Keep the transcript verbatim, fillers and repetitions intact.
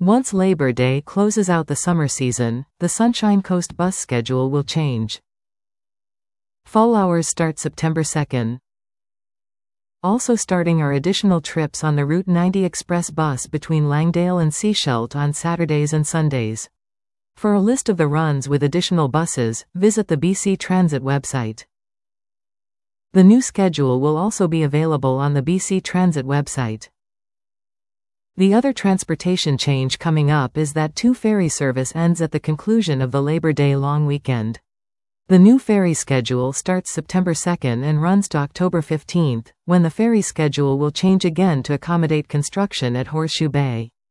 Once Labor Day closes out the summer season, the Sunshine Coast bus schedule will change. Fall hours start September second. Also starting are additional trips on the Route ninety Express bus between Langdale and Sechelt on Saturdays and Sundays. For a list of the runs with additional buses, visit the B C Transit website. The new schedule will also be available on the B C Transit website. The other transportation change coming up is that two ferry service ends at the conclusion of the Labor Day long weekend. The new ferry schedule starts September second and runs to October fifteenth, when the ferry schedule will change again to accommodate construction at Horseshoe Bay.